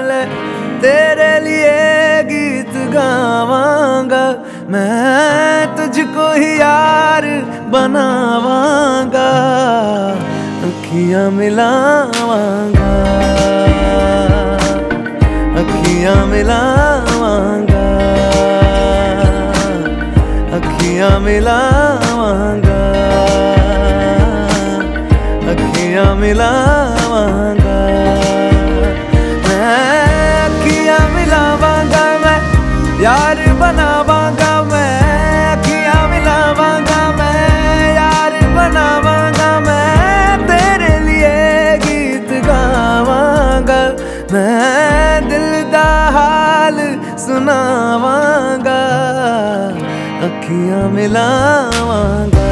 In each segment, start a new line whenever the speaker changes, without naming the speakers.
ले तेरे लिए गीत गावांगा, मैं तुझको ही यार बनावांगा, अखियां मिलावांगा, अखियां मिलावांगा, अखियां मिलावांगा, अखियां मिलावांगा, मैं अखियां मिलावांगा, मैं यार बनावांगा, मैं अखियां मिलावांगा, मैं यार बनावांगा, मैं तेरे लिए गीत गावांगा, मैं दिल दा हाल सुनावांगा, अखियां मिलावांगा,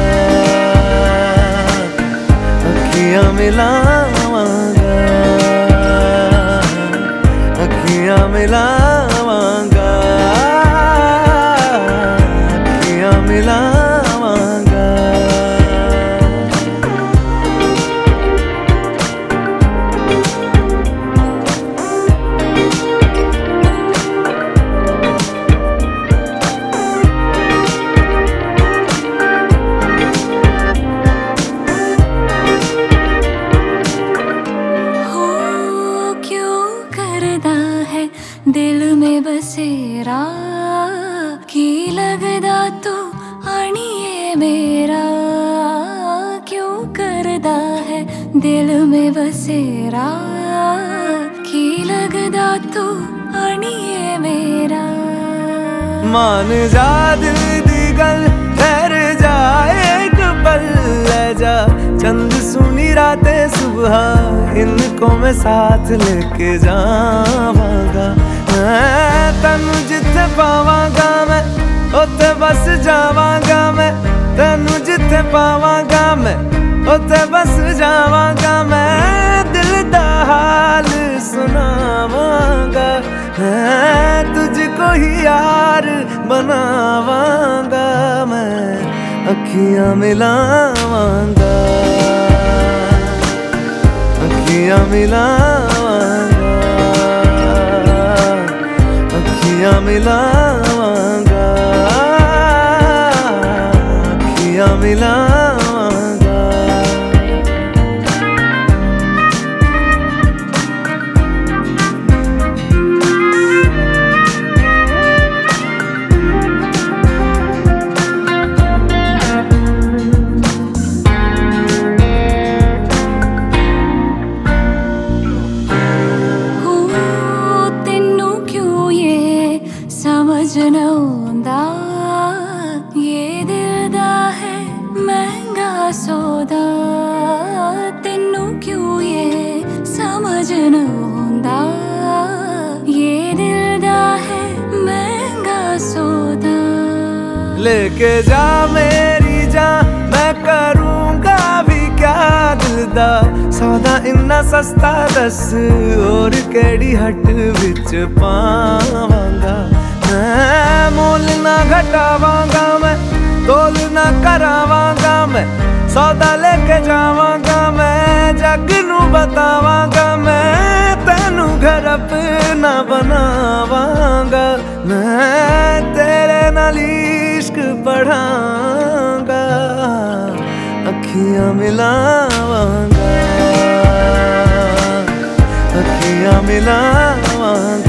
अखियां मिलावांगा, अखियां मिलावांगा, अखियां मिलावांगा।
दिल में बसेरा की लगदा तू आनिए मेरा, क्यों करदा है दिल में बसेरा की लगदा तू आनिए मेरा।
मान जा दिल दी गल ठहर जा एक पल ले जा, चंद सुनी रातें सुबह इनको मैं साथ लेके जावांगा, मैं तैनू जिथे पावांगा मैं उत्थे बस जावांगा, मैं तैनू जिथे पावांगा मैं उत्थे बस जावांगा, मैं दिल दा हाल सुनावांगा, मैं तुझको ही यार बनावांगा, मैं अखियां मिलावांगा, अखियां मिलावांगा, अखियां मिलावांगा, अखियां मिलावांगा।
समझ नौंदा ये दिल दा है महंगा सौदा, तेनू क्यों ये समझ नौंदा ये दिल दा है महंगा सौदा।
लेके जा मेरी जान मैं करूँगा भी क्या दिल दा सौदा, इन्ना सस्ता दस और केड़ी हट विच पावांगा, मैं मोल ना घटावांगा, मैं तोल ना करावांगा, मैं सौदा लेके जावांगा, मैं जग नू बतावांगा, मैं तैनू घर अपना बनावांगा, मैं तेरे नाल इश्क पढ़ांगा, अखियां मिलावांगा, अखियां मिलावांगा,